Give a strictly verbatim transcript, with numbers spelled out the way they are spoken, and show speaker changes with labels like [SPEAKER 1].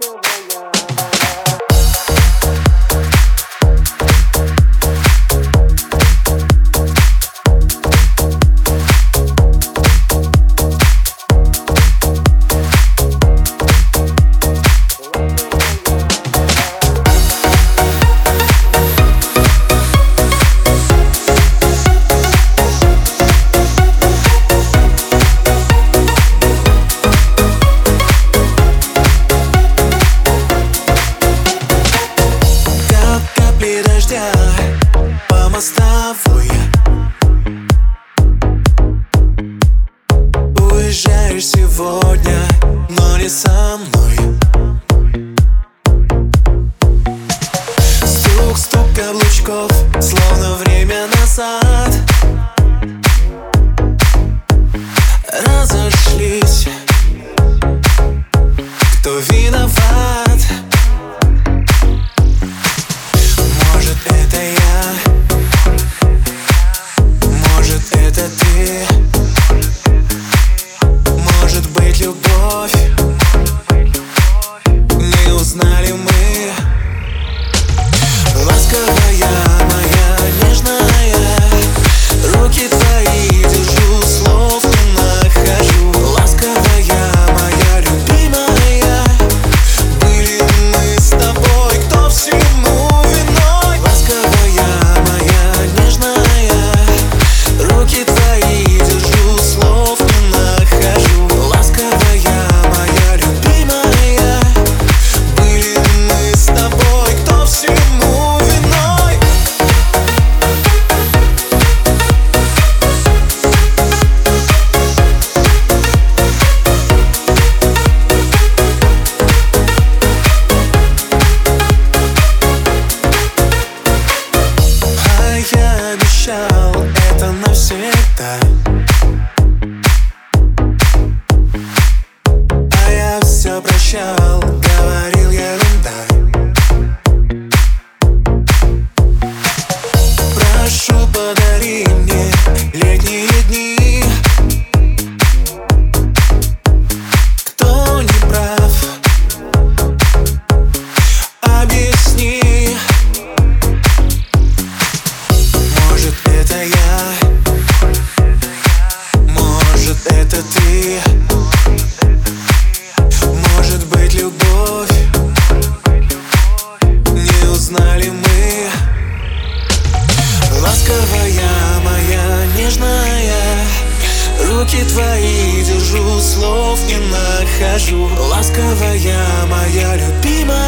[SPEAKER 1] По мостовой уезжаешь сегодня, но не со мной. Стук-стук каблучков, словно время назад. Разошлись, кто виноват? Может, это я, может, это ты, может быть, любовь. Не узнали мы. Ласковая моя, нежная, руки твои держу, слов не нахожу. Ласковая моя, любимая, были мы с тобой, кто всему виной? Ласковая моя, нежная, руки твои держу, слов не нахожу. Ласковая моя, любимая, были мы с тобой, кто всему виной? А я обещал это навсегда, а я все прощал, говорил ерунда. Прошу, подари мне летние дни. Кто не прав, объясни. Может, это я, может, это ты, может быть, любовь. Не узнали мы. Ласковая моя, нежная, руки твои держу, слов не нахожу. Ласковая моя, любимая,